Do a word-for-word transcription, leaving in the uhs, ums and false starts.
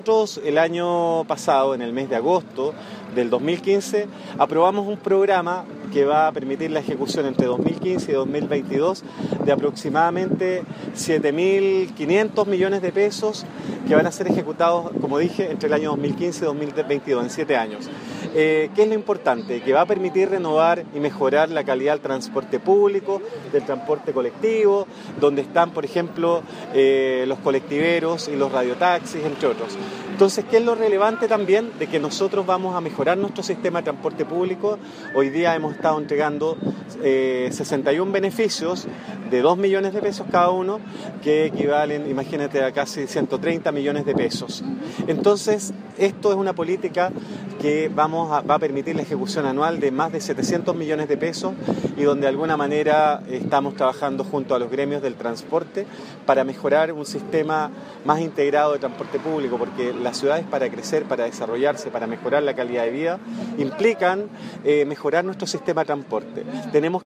Nosotros el año pasado, en el mes de agosto del dos mil quince, aprobamos un programa que va a permitir la ejecución entre dos mil quince y dos mil veintidós de aproximadamente siete mil quinientos millones de pesos que van a ser ejecutados, como dije, entre el año dos mil quince y dos mil veintidós, en siete años. Eh, ¿Qué es lo importante? Que va a permitir renovar y mejorar la calidad del transporte público, del transporte colectivo, donde están, por ejemplo, eh, los colectiveros y los radiotaxis, entre otros. Entonces, ¿qué es lo relevante también? De que nosotros vamos a mejorar nuestro sistema de transporte público. Hoy día hemos estado entregando eh, sesenta y un beneficios de dos millones de pesos cada uno, que equivalen, imagínate, a casi ciento treinta millones de pesos. Entonces, esto es una política que vamos a, va a permitir la ejecución anual de más de setecientos millones de pesos y donde de alguna manera estamos trabajando junto a los gremios del transporte para mejorar un sistema más integrado de transporte público, porque las ciudades, para crecer, para desarrollarse, para mejorar la calidad de vida, implican eh, mejorar nuestro sistema de transporte. Tenemos